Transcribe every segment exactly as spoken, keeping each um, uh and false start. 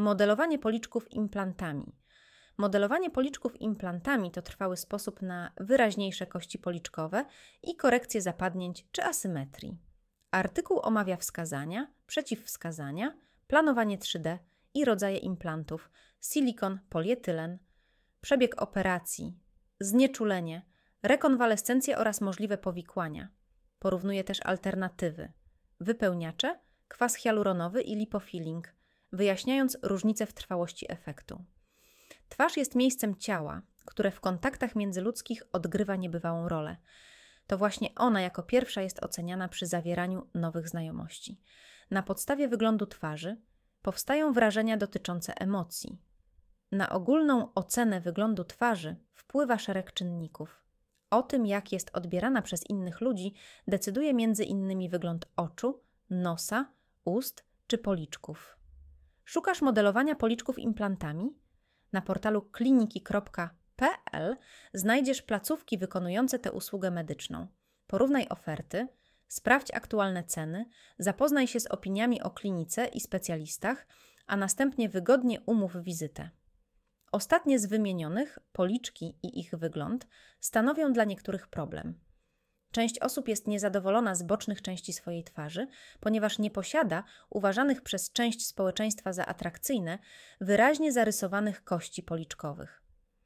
Modelowanie policzków implantami. Modelowanie policzków implantami to trwały sposób na wyraźniejsze kości policzkowe i korekcję zapadnięć czy asymetrii. Artykuł omawia wskazania, przeciwwskazania, planowanie trzy D i rodzaje implantów, silikon, polietylen, przebieg operacji, znieczulenie, rekonwalescencję oraz możliwe powikłania. Porównuje też alternatywy, wypełniacze, kwas hialuronowy i lipofilling, wyjaśniając różnice w trwałości efektu. Twarz jest miejscem ciała, które w kontaktach międzyludzkich odgrywa niebywałą rolę. To właśnie ona jako pierwsza jest oceniana przy zawieraniu nowych znajomości. Na podstawie wyglądu twarzy powstają wrażenia dotyczące emocji. Na ogólną ocenę wyglądu twarzy wpływa szereg czynników. O tym, jak jest odbierana przez innych ludzi, decyduje między innymi wygląd oczu, nosa, ust czy policzków. Szukasz modelowania policzków implantami? Na portalu kliniki kropka p l znajdziesz placówki wykonujące tę usługę medyczną. Porównaj oferty, sprawdź aktualne ceny, zapoznaj się z opiniami o klinice i specjalistach, a następnie wygodnie umów wizytę. Ostatnie z wymienionych, policzki i ich wygląd, stanowią dla niektórych problem. Część osób jest niezadowolona z bocznych części swojej twarzy, ponieważ nie posiada uważanych przez część społeczeństwa za atrakcyjne, wyraźnie zarysowanych kości policzkowych.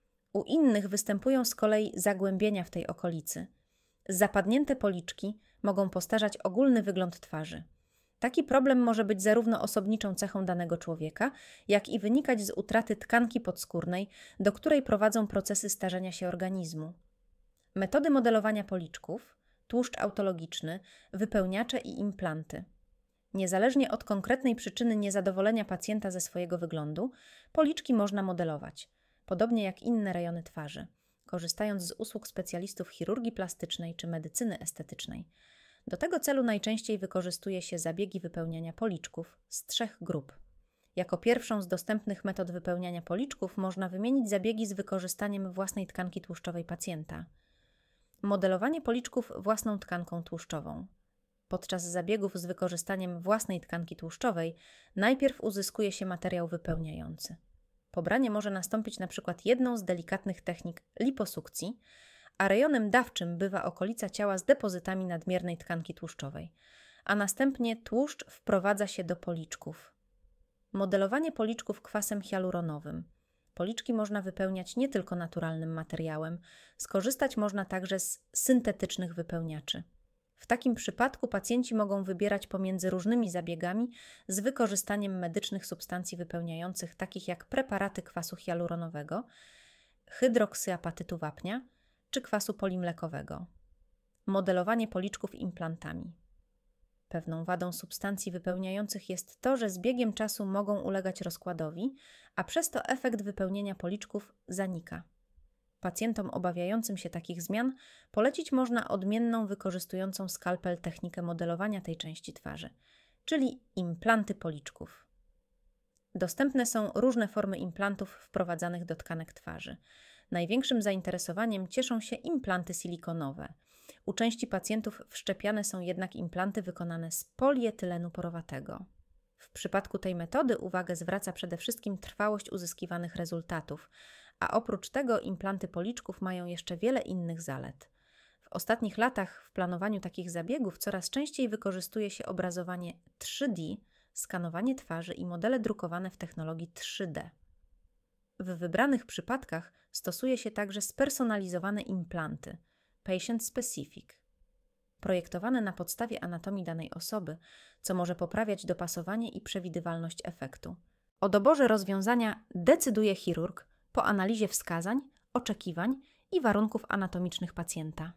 U innych występują z kolei zagłębienia w tej okolicy. Zapadnięte policzki mogą postarzać ogólny wygląd twarzy. Taki problem może być zarówno osobniczą cechą danego człowieka, jak i wynikać z utraty tkanki podskórnej, do której prowadzą procesy starzenia się organizmu. Metody modelowania policzków, tłuszcz autologiczny, wypełniacze i implanty. Niezależnie od konkretnej przyczyny niezadowolenia pacjenta ze swojego wyglądu, policzki można modelować, podobnie jak inne rejony twarzy, korzystając z usług specjalistów chirurgii plastycznej czy medycyny estetycznej. Do tego celu najczęściej wykorzystuje się zabiegi wypełniania policzków z trzech grup. Jako pierwszą z dostępnych metod wypełniania policzków można wymienić zabiegi z wykorzystaniem własnej tkanki tłuszczowej pacjenta. Modelowanie policzków własną tkanką tłuszczową. Podczas zabiegów z wykorzystaniem własnej tkanki tłuszczowej najpierw uzyskuje się materiał wypełniający. Pobranie może nastąpić na przykład jedną z delikatnych technik liposukcji, a rejonem dawczym bywa okolica ciała z depozytami nadmiernej tkanki tłuszczowej, a następnie tłuszcz wprowadza się do policzków. Modelowanie policzków kwasem hialuronowym. Policzki można wypełniać nie tylko naturalnym materiałem, skorzystać można także z syntetycznych wypełniaczy. W takim przypadku pacjenci mogą wybierać pomiędzy różnymi zabiegami z wykorzystaniem medycznych substancji wypełniających, takich jak preparaty kwasu hialuronowego, hydroksyapatytu wapnia czy kwasu polimlekowego. Modelowanie policzków implantami. Pewną wadą substancji wypełniających jest to, że z biegiem czasu mogą ulegać rozkładowi, a przez to efekt wypełnienia policzków zanika. Pacjentom obawiającym się takich zmian polecić można odmienną, wykorzystującą skalpel technikę modelowania tej części twarzy, czyli implanty policzków. Dostępne są różne formy implantów wprowadzanych do tkanek twarzy. Największym zainteresowaniem cieszą się implanty silikonowe. U części pacjentów wszczepiane są jednak implanty wykonane z polietylenu porowatego. W przypadku tej metody uwagę zwraca przede wszystkim trwałość uzyskiwanych rezultatów, a oprócz tego implanty policzków mają jeszcze wiele innych zalet. W ostatnich latach w planowaniu takich zabiegów coraz częściej wykorzystuje się obrazowanie trzy D, skanowanie twarzy i modele drukowane w technologii trzy D. W wybranych przypadkach stosuje się także spersonalizowane implanty, patient specific, projektowane na podstawie anatomii danej osoby, co może poprawiać dopasowanie i przewidywalność efektu. O doborze rozwiązania decyduje chirurg po analizie wskazań, oczekiwań i warunków anatomicznych pacjenta.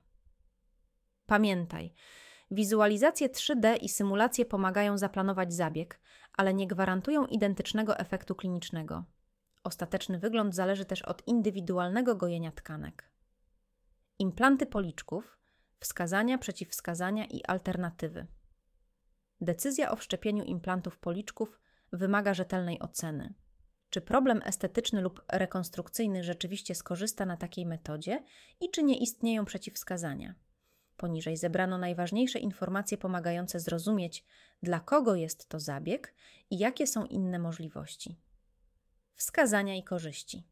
Pamiętaj, wizualizacje trzy D i symulacje pomagają zaplanować zabieg, ale nie gwarantują identycznego efektu klinicznego. Ostateczny wygląd zależy też od indywidualnego gojenia tkanek. Implanty policzków, wskazania, przeciwwskazania i alternatywy. Decyzja o wszczepieniu implantów policzków wymaga rzetelnej oceny. Czy problem estetyczny lub rekonstrukcyjny rzeczywiście skorzysta na takiej metodzie i czy nie istnieją przeciwwskazania? Poniżej zebrano najważniejsze informacje pomagające zrozumieć, dla kogo jest to zabieg i jakie są inne możliwości. Wskazania i korzyści.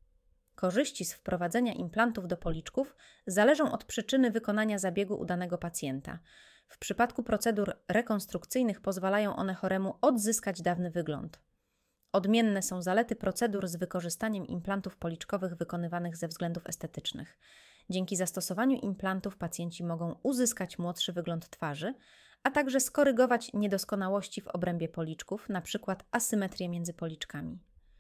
Korzyści z wprowadzenia implantów do policzków zależą od przyczyny wykonania zabiegu u danego pacjenta. W przypadku procedur rekonstrukcyjnych pozwalają one choremu odzyskać dawny wygląd. Odmienne są zalety procedur z wykorzystaniem implantów policzkowych wykonywanych ze względów estetycznych. Dzięki zastosowaniu implantów pacjenci mogą uzyskać młodszy wygląd twarzy, a także skorygować niedoskonałości w obrębie policzków, np. asymetrię między policzkami.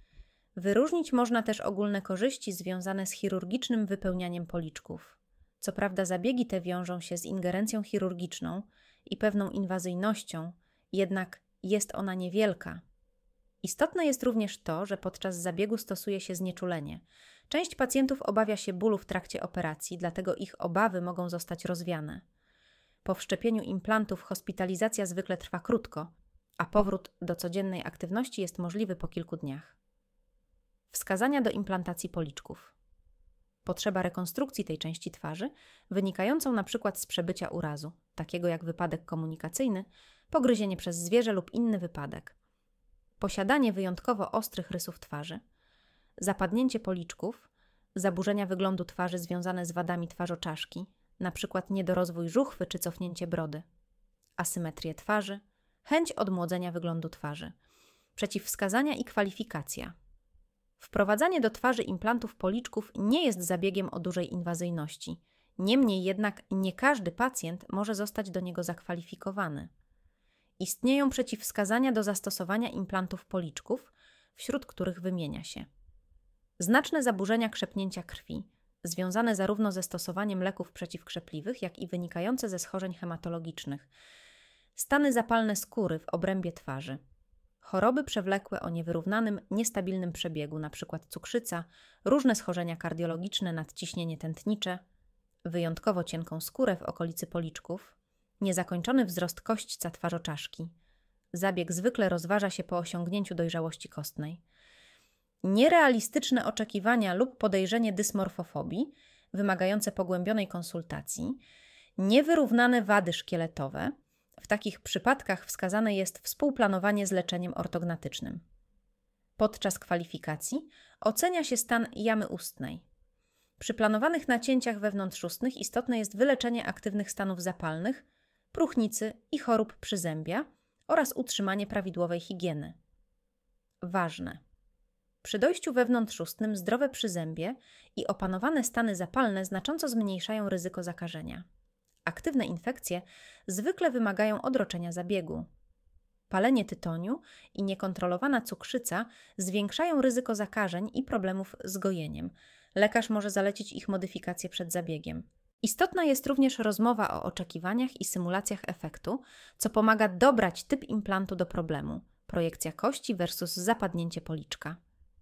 Wyróżnić można też ogólne korzyści związane z chirurgicznym wypełnianiem policzków. Co prawda zabiegi te wiążą się z ingerencją chirurgiczną i pewną inwazyjnością, jednak jest ona niewielka. Istotne jest również to, że podczas zabiegu stosuje się znieczulenie. Część pacjentów obawia się bólu w trakcie operacji, dlatego ich obawy mogą zostać rozwiane. Po wszczepieniu implantów hospitalizacja zwykle trwa krótko, a powrót do codziennej aktywności jest możliwy po kilku dniach. Wskazania do implantacji policzków. Potrzeba rekonstrukcji tej części twarzy, wynikającą np. z przebycia urazu, takiego jak wypadek komunikacyjny, pogryzienie przez zwierzę lub inny wypadek. Posiadanie wyjątkowo ostrych rysów twarzy, zapadnięcie policzków, zaburzenia wyglądu twarzy związane z wadami twarzoczaszki, np. niedorozwój żuchwy czy cofnięcie brody, asymetrię twarzy, chęć odmłodzenia wyglądu twarzy, przeciwwskazania i kwalifikacja. Wprowadzanie do twarzy implantów policzków nie jest zabiegiem o dużej inwazyjności. Niemniej jednak nie każdy pacjent może zostać do niego zakwalifikowany. Istnieją przeciwwskazania do zastosowania implantów policzków, wśród których wymienia się znaczne zaburzenia krzepnięcia krwi, związane zarówno ze stosowaniem leków przeciwkrzepliwych, jak i wynikające ze schorzeń hematologicznych, stany zapalne skóry w obrębie twarzy, choroby przewlekłe o niewyrównanym, niestabilnym przebiegu, np. cukrzyca, różne schorzenia kardiologiczne, nadciśnienie tętnicze, wyjątkowo cienką skórę w okolicy policzków, niezakończony wzrost kośćca twarzoczaszki. Zabieg zwykle rozważa się po osiągnięciu dojrzałości kostnej. Nierealistyczne oczekiwania lub podejrzenie dysmorfofobii, wymagające pogłębionej konsultacji, niewyrównane wady szkieletowe. W takich przypadkach wskazane jest współplanowanie z leczeniem ortognatycznym. Podczas kwalifikacji ocenia się stan jamy ustnej. Przy planowanych nacięciach wewnątrzustnych istotne jest wyleczenie aktywnych stanów zapalnych, próchnicy i chorób przyzębia oraz utrzymanie prawidłowej higieny. Ważne. Przy dojściu wewnątrzustnym zdrowe przyzębie i opanowane stany zapalne znacząco zmniejszają ryzyko zakażenia. Aktywne infekcje zwykle wymagają odroczenia zabiegu. Palenie tytoniu i niekontrolowana cukrzyca zwiększają ryzyko zakażeń i problemów z gojeniem. Lekarz może zalecić ich modyfikację przed zabiegiem. Istotna jest również rozmowa o oczekiwaniach i symulacjach efektu, co pomaga dobrać typ implantu do problemu – projekcja kości versus zapadnięcie policzka.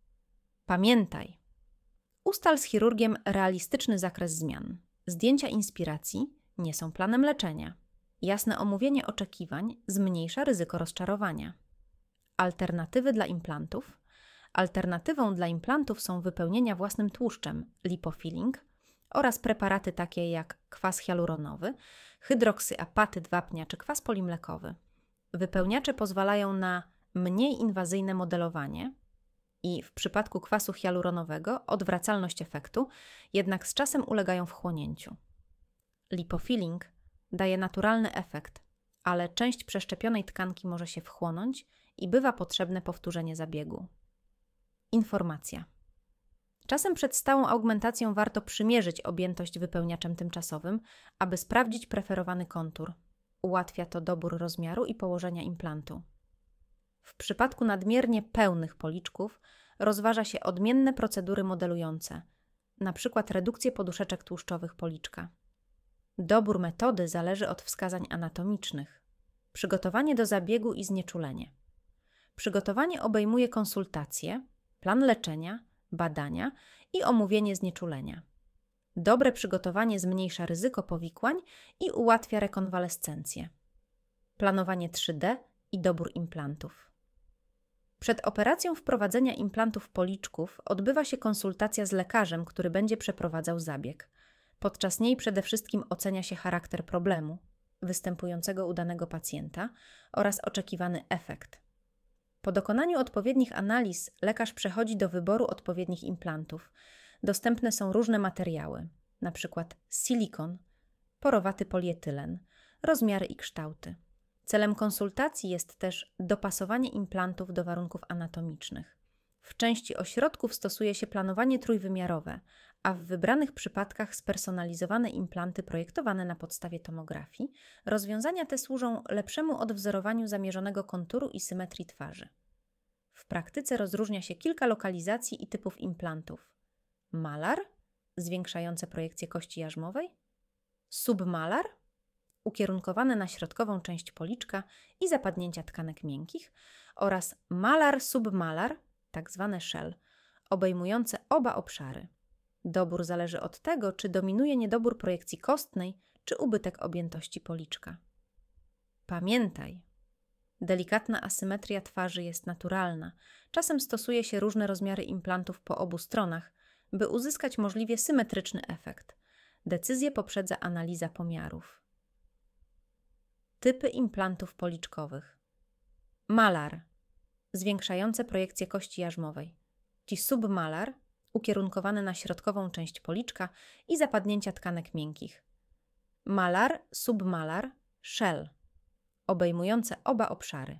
Pamiętaj! Ustal z chirurgiem realistyczny zakres zmian. Zdjęcia inspiracji nie są planem leczenia. Jasne omówienie oczekiwań zmniejsza ryzyko rozczarowania. Alternatywy dla implantów. Alternatywą dla implantów są wypełnienia własnym tłuszczem, lipofilling oraz preparaty takie jak kwas hialuronowy, hydroksyapatyt wapnia czy kwas polimlekowy. Wypełniacze pozwalają na mniej inwazyjne modelowanie i w przypadku kwasu hialuronowego odwracalność efektu, jednak z czasem ulegają wchłonięciu. Lipofilling daje naturalny efekt, ale część przeszczepionej tkanki może się wchłonąć i bywa potrzebne powtórzenie zabiegu. Informacja. Czasem przed stałą augmentacją warto przymierzyć objętość wypełniaczem tymczasowym, aby sprawdzić preferowany kontur. Ułatwia to dobór rozmiaru i położenia implantu. W przypadku nadmiernie pełnych policzków rozważa się odmienne procedury modelujące, np. redukcję poduszeczek tłuszczowych policzka. Dobór metody zależy od wskazań anatomicznych. Przygotowanie do zabiegu i znieczulenie. Przygotowanie obejmuje konsultacje, plan leczenia, badania i omówienie znieczulenia. Dobre przygotowanie zmniejsza ryzyko powikłań i ułatwia rekonwalescencję. Planowanie trzy D i dobór implantów. Przed operacją wprowadzenia implantów policzków odbywa się konsultacja z lekarzem, który będzie przeprowadzał zabieg. Podczas niej przede wszystkim ocenia się charakter problemu występującego u danego pacjenta oraz oczekiwany efekt. Po dokonaniu odpowiednich analiz lekarz przechodzi do wyboru odpowiednich implantów. Dostępne są różne materiały, np. silikon, porowaty polietylen, rozmiary i kształty. Celem konsultacji jest też dopasowanie implantów do warunków anatomicznych. W części ośrodków stosuje się planowanie trójwymiarowe, a w wybranych przypadkach spersonalizowane implanty projektowane na podstawie tomografii. Rozwiązania te służą lepszemu odwzorowaniu zamierzonego konturu i symetrii twarzy. W praktyce rozróżnia się kilka lokalizacji i typów implantów. Malar, zwiększające projekcję kości jarzmowej, submalar, ukierunkowane na środkową część policzka i zapadnięcia tkanek miękkich, oraz malar-submalar, tak zwane shell, obejmujące oba obszary. Dobór zależy od tego, czy dominuje niedobór projekcji kostnej, czy ubytek objętości policzka. Pamiętaj, delikatna asymetria twarzy jest naturalna. Czasem stosuje się różne rozmiary implantów po obu stronach, by uzyskać możliwie symetryczny efekt. Decyzję poprzedza analiza pomiarów. Typy implantów policzkowych. Malar, zwiększające projekcję kości jarzmowej. Ci submalar, ukierunkowane na środkową część policzka i zapadnięcia tkanek miękkich. Malar, submalar, shell, obejmujące oba obszary.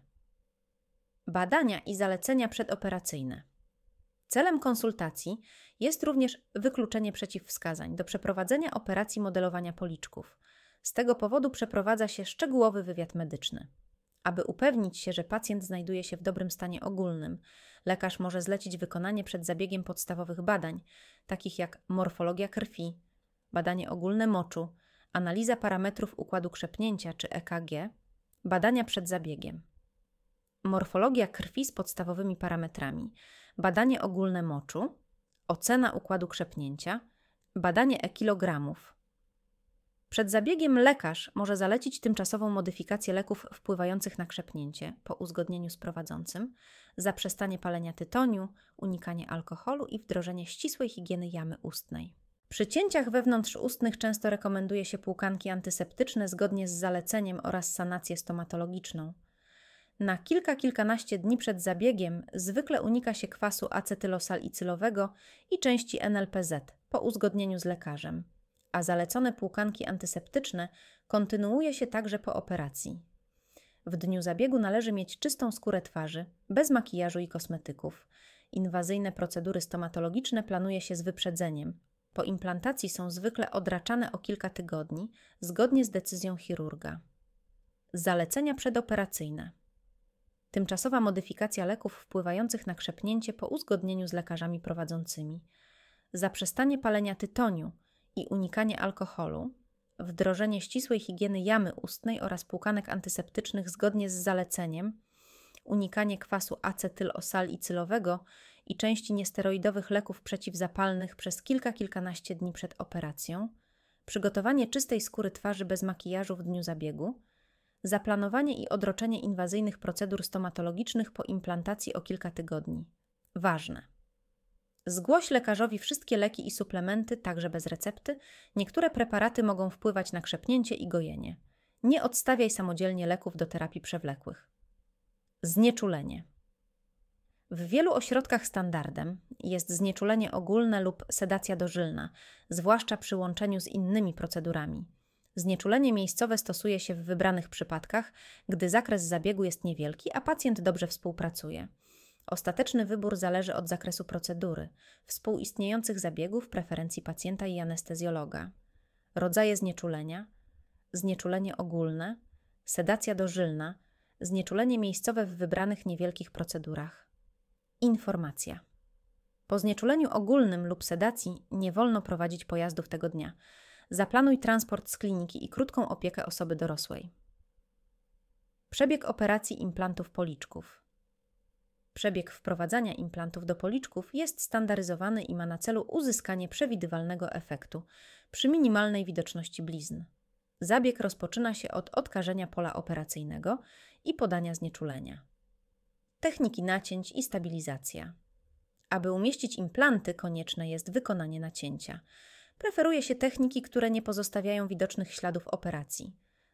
Badania i zalecenia przedoperacyjne. Celem konsultacji jest również wykluczenie przeciwwskazań do przeprowadzenia operacji modelowania policzków. Z tego powodu przeprowadza się szczegółowy wywiad medyczny. Aby upewnić się, że pacjent znajduje się w dobrym stanie ogólnym, lekarz może zlecić wykonanie przed zabiegiem podstawowych badań, takich jak morfologia krwi, badanie ogólne moczu, analiza parametrów układu krzepnięcia czy E K G, badania przed zabiegiem. Morfologia krwi z podstawowymi parametrami, badanie ogólne moczu, ocena układu krzepnięcia, badanie e-kilogramów. Przed zabiegiem lekarz może zalecić tymczasową modyfikację leków wpływających na krzepnięcie po uzgodnieniu z prowadzącym, zaprzestanie palenia tytoniu, unikanie alkoholu i wdrożenie ścisłej higieny jamy ustnej. Przy cięciach wewnątrzustnych często rekomenduje się płukanki antyseptyczne zgodnie z zaleceniem oraz sanację stomatologiczną. Na kilka, kilkanaście dni przed zabiegiem zwykle unika się kwasu acetylosalicylowego i części N L P Z po uzgodnieniu z lekarzem, a zalecone płukanki antyseptyczne kontynuuje się także po operacji. W dniu zabiegu należy mieć czystą skórę twarzy, bez makijażu i kosmetyków. Inwazyjne procedury stomatologiczne planuje się z wyprzedzeniem. Po implantacji są zwykle odraczane o kilka tygodni, zgodnie z decyzją chirurga. Zalecenia przedoperacyjne. Tymczasowa modyfikacja leków wpływających na krzepnięcie po uzgodnieniu z lekarzami prowadzącymi. Zaprzestanie palenia tytoniu i unikanie alkoholu, wdrożenie ścisłej higieny jamy ustnej oraz płukanek antyseptycznych zgodnie z zaleceniem, unikanie kwasu acetylosalicylowego i części niesteroidowych leków przeciwzapalnych przez kilka, kilkanaście dni przed operacją, przygotowanie czystej skóry twarzy bez makijażu w dniu zabiegu, zaplanowanie i odroczenie inwazyjnych procedur stomatologicznych po implantacji o kilka tygodni. Ważne. Zgłoś lekarzowi wszystkie leki i suplementy, także bez recepty. Niektóre preparaty mogą wpływać na krzepnięcie i gojenie. Nie odstawiaj samodzielnie leków do terapii przewlekłych. Znieczulenie. W wielu ośrodkach standardem jest znieczulenie ogólne lub sedacja dożylna, zwłaszcza przy łączeniu z innymi procedurami. Znieczulenie miejscowe stosuje się w wybranych przypadkach, gdy zakres zabiegu jest niewielki, a pacjent dobrze współpracuje. Ostateczny wybór zależy od zakresu procedury, współistniejących zabiegów, preferencji pacjenta i anestezjologa. Rodzaje znieczulenia: znieczulenie ogólne, sedacja dożylna, znieczulenie miejscowe w wybranych niewielkich procedurach. Informacja. Po znieczuleniu ogólnym lub sedacji nie wolno prowadzić pojazdów tego dnia. Zaplanuj transport z kliniki i krótką opiekę osoby dorosłej. Przebieg operacji implantów policzków. Przebieg wprowadzania implantów do policzków jest standaryzowany i ma na celu uzyskanie przewidywalnego efektu przy minimalnej widoczności blizn. Zabieg rozpoczyna się od odkażenia pola operacyjnego i podania znieczulenia. Techniki nacięć i stabilizacja. Aby umieścić implanty, konieczne jest wykonanie nacięcia. Preferuje się techniki, które nie pozostawiają widocznych śladów operacji.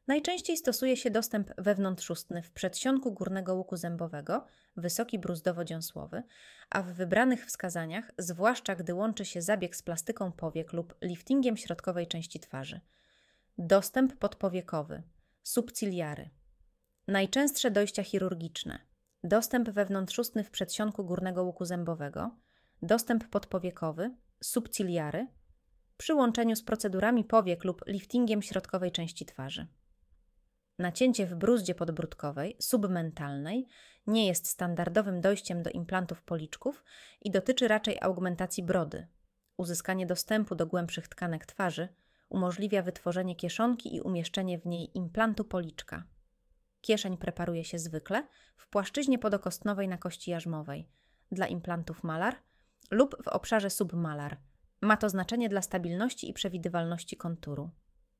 Najczęściej stosuje się dostęp wewnątrzustny w przedsionku górnego łuku zębowego, wysoki bruzdowo-dziąsłowy, a w wybranych wskazaniach, zwłaszcza gdy łączy się zabieg z plastyką powiek lub liftingiem środkowej części twarzy. Dostęp podpowiekowy, subciliary. Najczęstsze dojścia chirurgiczne. Dostęp wewnątrzustny w przedsionku górnego łuku zębowego, dostęp podpowiekowy, subciliary, przy łączeniu z procedurami powiek lub liftingiem środkowej części twarzy. Nacięcie w bruzdzie podbródkowej, submentalnej, nie jest standardowym dojściem do implantów policzków i dotyczy raczej augmentacji brody. Uzyskanie dostępu do głębszych tkanek twarzy umożliwia wytworzenie kieszonki i umieszczenie w niej implantu policzka. Kieszeń preparuje się zwykle w płaszczyźnie podokostnowej na kości jarzmowej, dla implantów malar lub w obszarze submalar. Ma to znaczenie dla stabilności i przewidywalności konturu.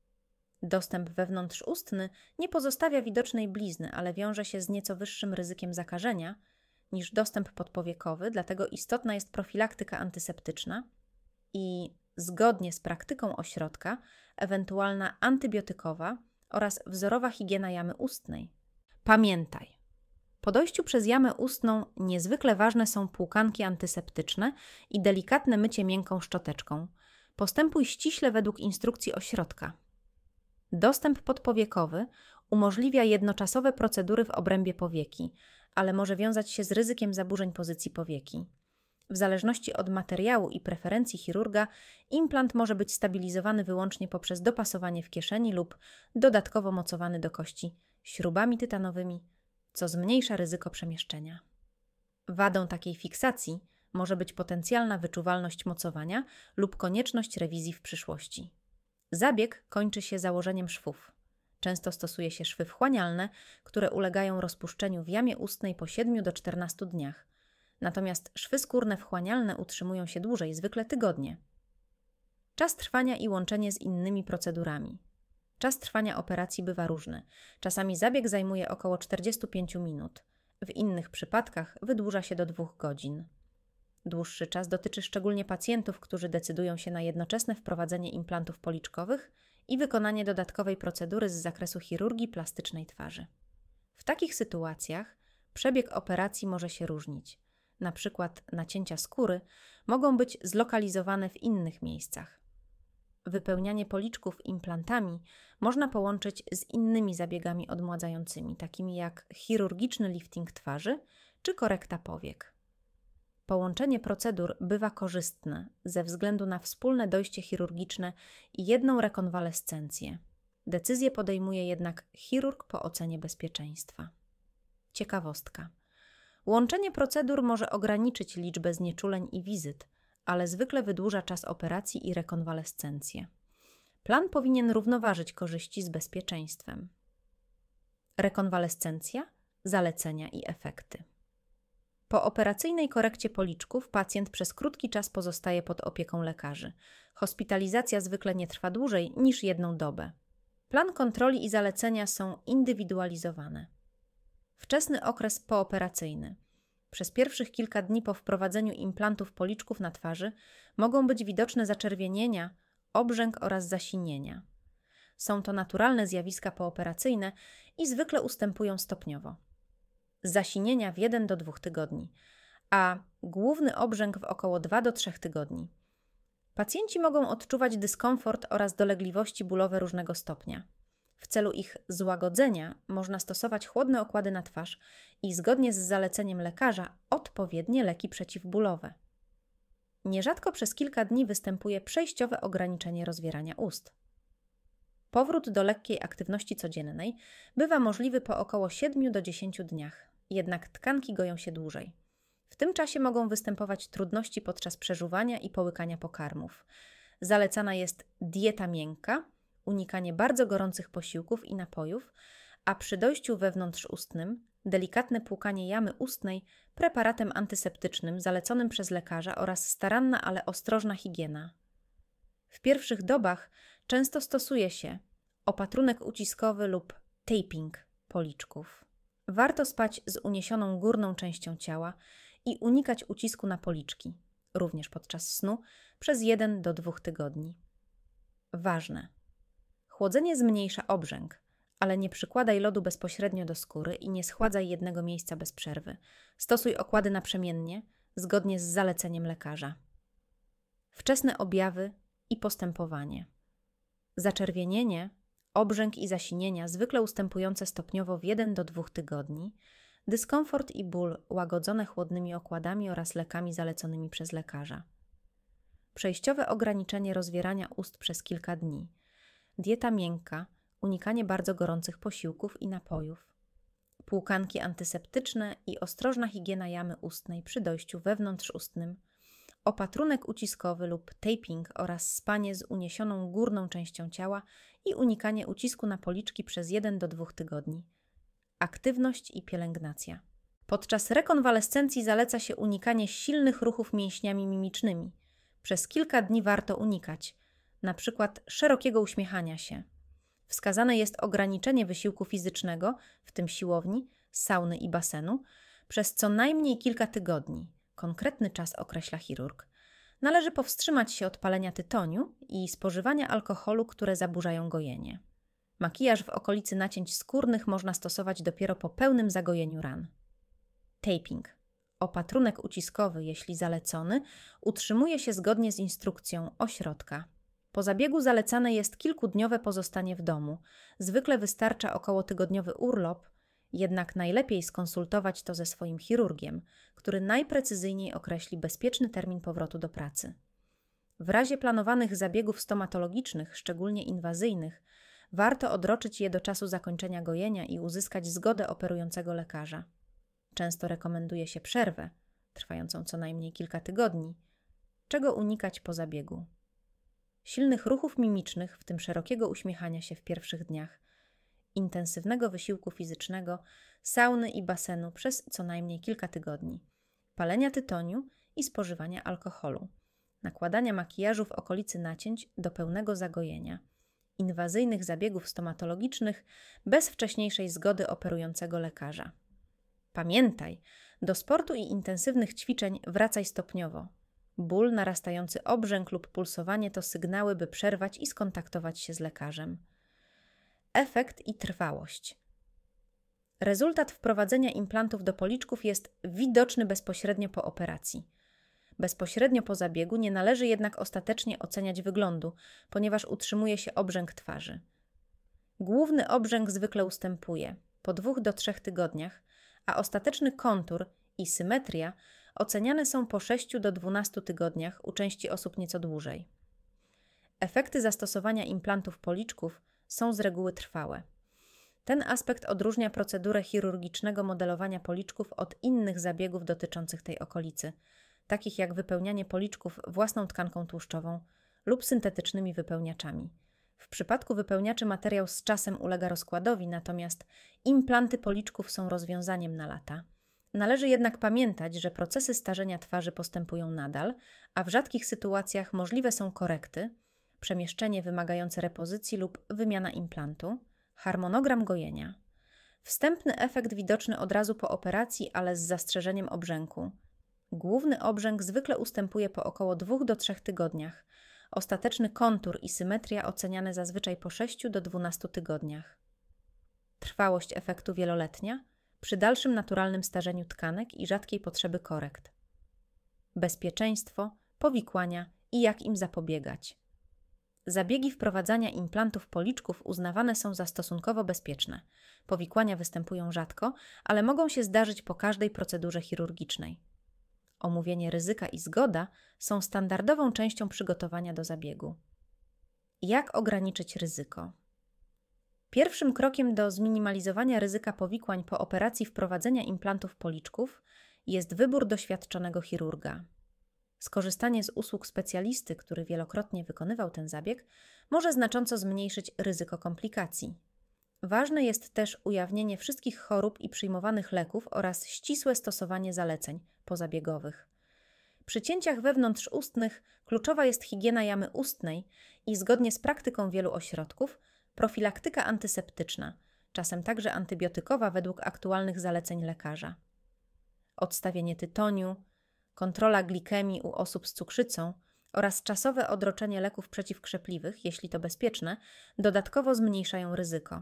Dostęp wewnątrzustny nie pozostawia widocznej blizny, ale wiąże się z nieco wyższym ryzykiem zakażenia niż dostęp podpowiekowy, dlatego istotna jest profilaktyka antyseptyczna i, zgodnie z praktyką ośrodka, ewentualna antybiotykowa oraz wzorowa higiena jamy ustnej. Pamiętaj, po dojściu przez jamę ustną niezwykle ważne są płukanki antyseptyczne i delikatne mycie miękką szczoteczką. Postępuj ściśle według instrukcji ośrodka. Dostęp podpowiekowy umożliwia jednoczasowe procedury w obrębie powieki, ale może wiązać się z ryzykiem zaburzeń pozycji powieki. W zależności od materiału i preferencji chirurga, implant może być stabilizowany wyłącznie poprzez dopasowanie w kieszeni lub dodatkowo mocowany do kości śrubami tytanowymi, co zmniejsza ryzyko przemieszczenia. Wadą takiej fiksacji może być potencjalna wyczuwalność mocowania lub konieczność rewizji w przyszłości. Zabieg kończy się założeniem szwów. Często stosuje się szwy wchłanialne, które ulegają rozpuszczeniu w jamie ustnej po siedmiu do czternastu dniach. Natomiast szwy skórne wchłanialne utrzymują się dłużej, zwykle tygodnie. Czas trwania i łączenie z innymi procedurami. Czas trwania operacji bywa różny. Czasami zabieg zajmuje około czterdzieści pięć minut. W innych przypadkach wydłuża się do dwóch godzin. Dłuższy czas dotyczy szczególnie pacjentów, którzy decydują się na jednoczesne wprowadzenie implantów policzkowych i wykonanie dodatkowej procedury z zakresu chirurgii plastycznej twarzy. W takich sytuacjach przebieg operacji może się różnić. Na przykład nacięcia skóry mogą być zlokalizowane w innych miejscach. Wypełnianie policzków implantami można połączyć z innymi zabiegami odmładzającymi, takimi jak chirurgiczny lifting twarzy czy korekta powiek. Połączenie procedur bywa korzystne ze względu na wspólne dojście chirurgiczne i jedną rekonwalescencję. Decyzję podejmuje jednak chirurg po ocenie bezpieczeństwa. Ciekawostka. Łączenie procedur może ograniczyć liczbę znieczuleń i wizyt, ale zwykle wydłuża czas operacji i rekonwalescencję. Plan powinien równoważyć korzyści z bezpieczeństwem. Rekonwalescencja, zalecenia i efekty. Po operacyjnej korekcie policzków pacjent przez krótki czas pozostaje pod opieką lekarzy. Hospitalizacja zwykle nie trwa dłużej niż jedną dobę. Plan kontroli i zalecenia są indywidualizowane. Wczesny okres pooperacyjny. Przez pierwszych kilka dni po wprowadzeniu implantów policzków na twarzy mogą być widoczne zaczerwienienia, obrzęk oraz zasinienia. Są to naturalne zjawiska pooperacyjne i zwykle ustępują stopniowo. Zasinienia w jeden do dwóch tygodni, a główny obrzęk w około dwa do trzech tygodni. Pacjenci mogą odczuwać dyskomfort oraz dolegliwości bólowe różnego stopnia. W celu ich złagodzenia można stosować chłodne okłady na twarz i zgodnie z zaleceniem lekarza odpowiednie leki przeciwbólowe. Nierzadko przez kilka dni występuje przejściowe ograniczenie rozwierania ust. Powrót do lekkiej aktywności codziennej bywa możliwy po około siedmiu do dziesięciu dniach, jednak tkanki goją się dłużej. W tym czasie mogą występować trudności podczas przeżuwania i połykania pokarmów. Zalecana jest dieta miękka, unikanie bardzo gorących posiłków i napojów, a przy dojściu wewnątrzustnym delikatne płukanie jamy ustnej preparatem antyseptycznym zaleconym przez lekarza oraz staranna, ale ostrożna higiena. W pierwszych dobach często stosuje się opatrunek uciskowy lub taping policzków. Warto spać z uniesioną górną częścią ciała i unikać ucisku na policzki, również podczas snu, przez jeden do dwóch tygodni. Ważne. Chłodzenie zmniejsza obrzęk, ale nie przykładaj lodu bezpośrednio do skóry i nie schładzaj jednego miejsca bez przerwy. Stosuj okłady naprzemiennie, zgodnie z zaleceniem lekarza. Wczesne objawy i postępowanie. Zaczerwienienie, obrzęk i zasinienia zwykle ustępujące stopniowo w jeden do dwóch tygodni, dyskomfort i ból łagodzone chłodnymi okładami oraz lekami zaleconymi przez lekarza. Przejściowe ograniczenie rozwierania ust przez kilka dni. Dieta miękka, unikanie bardzo gorących posiłków i napojów. Płukanki antyseptyczne i ostrożna higiena jamy ustnej przy dojściu wewnątrzustnym. Opatrunek uciskowy lub taping oraz spanie z uniesioną górną częścią ciała i unikanie ucisku na policzki przez jeden do dwóch tygodni. Aktywność i pielęgnacja. Podczas rekonwalescencji zaleca się unikanie silnych ruchów mięśniami mimicznymi. Przez kilka dni warto unikać, na przykład szerokiego uśmiechania się. Wskazane jest ograniczenie wysiłku fizycznego, w tym siłowni, sauny i basenu, przez co najmniej kilka tygodni. Konkretny czas określa chirurg. Należy powstrzymać się od palenia tytoniu i spożywania alkoholu, które zaburzają gojenie. Makijaż w okolicy nacięć skórnych można stosować dopiero po pełnym zagojeniu ran. Taping. Opatrunek uciskowy, jeśli zalecony, utrzymuje się zgodnie z instrukcją ośrodka. Po zabiegu zalecane jest kilkudniowe pozostanie w domu. Zwykle wystarcza około tygodniowy urlop, jednak najlepiej skonsultować to ze swoim chirurgiem, który najprecyzyjniej określi bezpieczny termin powrotu do pracy. W razie planowanych zabiegów stomatologicznych, szczególnie inwazyjnych, warto odroczyć je do czasu zakończenia gojenia i uzyskać zgodę operującego lekarza. Często rekomenduje się przerwę, trwającą co najmniej kilka tygodni, czego unikać po zabiegu. Silnych ruchów mimicznych, w tym szerokiego uśmiechania się w pierwszych dniach, intensywnego wysiłku fizycznego, sauny i basenu przez co najmniej kilka tygodni, palenia tytoniu i spożywania alkoholu, nakładania makijażu w okolicy nacięć do pełnego zagojenia, inwazyjnych zabiegów stomatologicznych bez wcześniejszej zgody operującego lekarza. Pamiętaj, do sportu i intensywnych ćwiczeń wracaj stopniowo. Ból, narastający obrzęk lub pulsowanie to sygnały, by przerwać i skontaktować się z lekarzem. Efekt i trwałość. Rezultat wprowadzenia implantów do policzków jest widoczny bezpośrednio po operacji. Bezpośrednio po zabiegu nie należy jednak ostatecznie oceniać wyglądu, ponieważ utrzymuje się obrzęk twarzy. Główny obrzęk zwykle ustępuje po dwóch do trzech tygodniach, a ostateczny kontur i symetria oceniane są po sześciu do dwunastu tygodniach, u części osób nieco dłużej. Efekty zastosowania implantów policzków są z reguły trwałe. Ten aspekt odróżnia procedurę chirurgicznego modelowania policzków od innych zabiegów dotyczących tej okolicy, takich jak wypełnianie policzków własną tkanką tłuszczową lub syntetycznymi wypełniaczami. W przypadku wypełniaczy materiał z czasem ulega rozkładowi, natomiast implanty policzków są rozwiązaniem na lata. Należy jednak pamiętać, że procesy starzenia twarzy postępują nadal, a w rzadkich sytuacjach możliwe są korekty, przemieszczenie wymagające repozycji lub wymiana implantu, harmonogram gojenia. Wstępny efekt widoczny od razu po operacji, ale z zastrzeżeniem obrzęku. Główny obrzęk zwykle ustępuje po około dwóch do trzech tygodniach. Ostateczny kontur i symetria oceniane zazwyczaj po sześciu do dwunastu tygodniach. Trwałość efektu wieloletnia przy dalszym naturalnym starzeniu tkanek i rzadkiej potrzeby korekt. Bezpieczeństwo, powikłania i jak im zapobiegać. Zabiegi wprowadzania implantów policzków uznawane są za stosunkowo bezpieczne. Powikłania występują rzadko, ale mogą się zdarzyć po każdej procedurze chirurgicznej. Omówienie ryzyka i zgoda są standardową częścią przygotowania do zabiegu. Jak ograniczyć ryzyko? Pierwszym krokiem do zminimalizowania ryzyka powikłań po operacji wprowadzenia implantów policzków jest wybór doświadczonego chirurga. Skorzystanie z usług specjalisty, który wielokrotnie wykonywał ten zabieg, może znacząco zmniejszyć ryzyko komplikacji. Ważne jest też ujawnienie wszystkich chorób i przyjmowanych leków oraz ścisłe stosowanie zaleceń pozabiegowych. Przy cięciach wewnątrzustnych kluczowa jest higiena jamy ustnej i zgodnie z praktyką wielu ośrodków profilaktyka antyseptyczna, czasem także antybiotykowa według aktualnych zaleceń lekarza. Odstawienie tytoniu, kontrola glikemii u osób z cukrzycą oraz czasowe odroczenie leków przeciwkrzepliwych, jeśli to bezpieczne, dodatkowo zmniejszają ryzyko.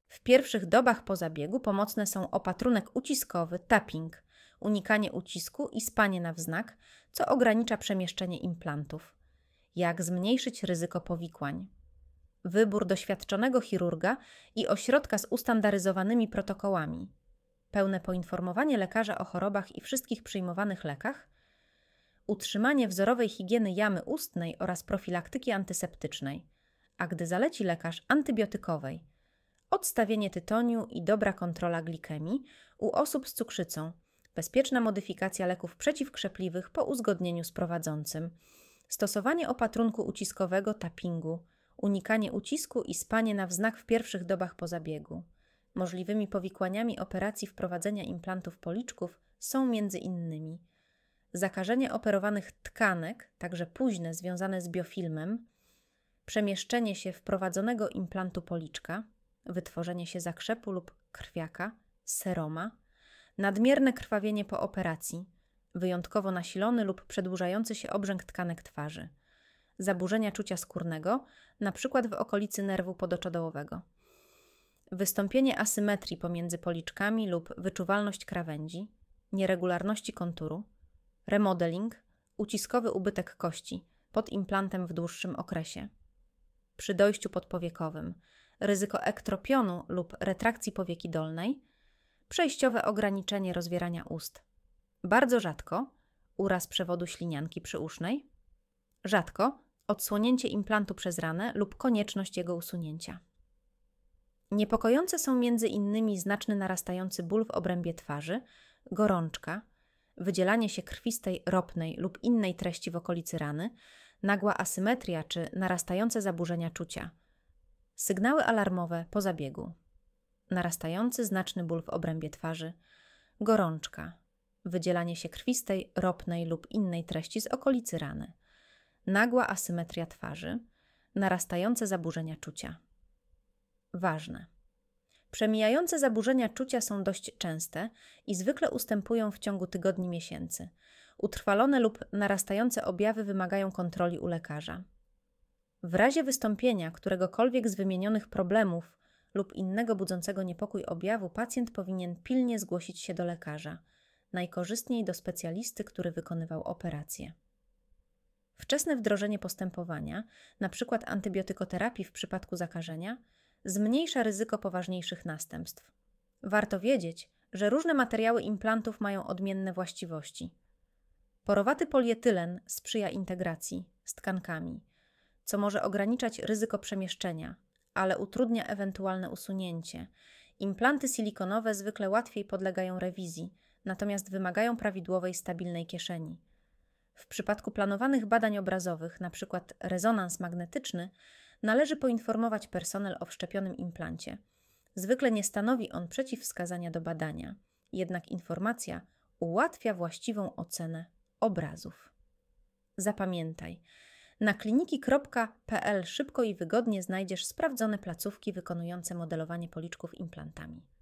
W pierwszych dobach po zabiegu pomocne są opatrunek uciskowy, tapping, unikanie ucisku i spanie na wznak, co ogranicza przemieszczenie implantów. Jak zmniejszyć ryzyko powikłań? Wybór doświadczonego chirurga i ośrodka z ustandaryzowanymi protokołami. Pełne poinformowanie lekarza o chorobach i wszystkich przyjmowanych lekach. Utrzymanie wzorowej higieny jamy ustnej oraz profilaktyki antyseptycznej, a gdy zaleci lekarz antybiotykowej. Odstawienie tytoniu i dobra kontrola glikemii u osób z cukrzycą. Bezpieczna modyfikacja leków przeciwkrzepliwych po uzgodnieniu z prowadzącym. Stosowanie opatrunku uciskowego, tappingu. Unikanie ucisku i spanie na wznak w pierwszych dobach po zabiegu. Możliwymi powikłaniami operacji wprowadzenia implantów policzków są między innymi zakażenie operowanych tkanek, także późne związane z biofilmem, przemieszczenie się wprowadzonego implantu policzka, wytworzenie się zakrzepu lub krwiaka, seroma, nadmierne krwawienie po operacji, wyjątkowo nasilony lub przedłużający się obrzęk tkanek twarzy, zaburzenia czucia skórnego, np. w okolicy nerwu podoczodałowego, wystąpienie asymetrii pomiędzy policzkami lub wyczuwalność krawędzi, nieregularności konturu, remodeling, uciskowy ubytek kości pod implantem w dłuższym okresie. Przy dojściu podpowiekowym ryzyko ektropionu lub retrakcji powieki dolnej, przejściowe ograniczenie rozwierania ust. Bardzo rzadko uraz przewodu ślinianki przyusznej, rzadko odsłonięcie implantu przez ranę lub konieczność jego usunięcia. Niepokojące są między innymi znaczny narastający ból w obrębie twarzy, gorączka, wydzielanie się krwistej, ropnej lub innej treści w okolicy rany, nagła asymetria czy narastające zaburzenia czucia. Sygnały alarmowe po zabiegu. Narastający znaczny ból w obrębie twarzy, gorączka, wydzielanie się krwistej, ropnej lub innej treści z okolicy rany, nagła asymetria twarzy, narastające zaburzenia czucia. Ważne. Przemijające zaburzenia czucia są dość częste i zwykle ustępują w ciągu tygodni, miesięcy. Utrwalone lub narastające objawy wymagają kontroli u lekarza. W razie wystąpienia któregokolwiek z wymienionych problemów lub innego budzącego niepokój objawu pacjent powinien pilnie zgłosić się do lekarza, najkorzystniej do specjalisty, który wykonywał operację. Wczesne wdrożenie postępowania, np. antybiotykoterapii w przypadku zakażenia, zmniejsza ryzyko poważniejszych następstw. Warto wiedzieć, że różne materiały implantów mają odmienne właściwości. Porowaty polietylen sprzyja integracji z tkankami, co może ograniczać ryzyko przemieszczenia, ale utrudnia ewentualne usunięcie. Implanty silikonowe zwykle łatwiej podlegają rewizji, natomiast wymagają prawidłowej, stabilnej kieszeni. W przypadku planowanych badań obrazowych, np. rezonans magnetyczny, należy poinformować personel o wszczepionym implancie. Zwykle nie stanowi on przeciwwskazania do badania, jednak informacja ułatwia właściwą ocenę obrazów. Zapamiętaj, na kliniki kropka p l szybko i wygodnie znajdziesz sprawdzone placówki wykonujące modelowanie policzków implantami.